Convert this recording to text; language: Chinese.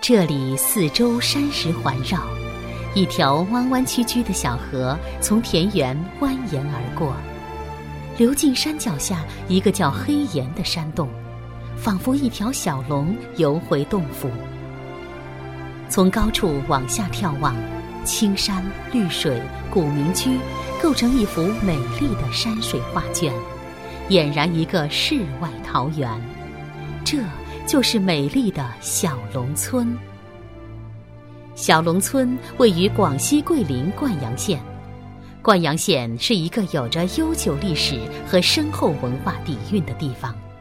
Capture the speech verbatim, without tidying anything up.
这里四周山石环绕，一条弯弯曲曲的小河从田园蜿蜒而过，流进山脚下一个叫黑岩的山洞，仿佛一条小龙游回洞府。从高处往下眺望，青山绿水古民居构成一幅美丽的山水画卷，俨然一个世外桃源。这就是美丽的小龙村。小龙村位于广西桂林灌阳县。灌阳县是一个有着悠久历史和深厚文化底蕴的地方。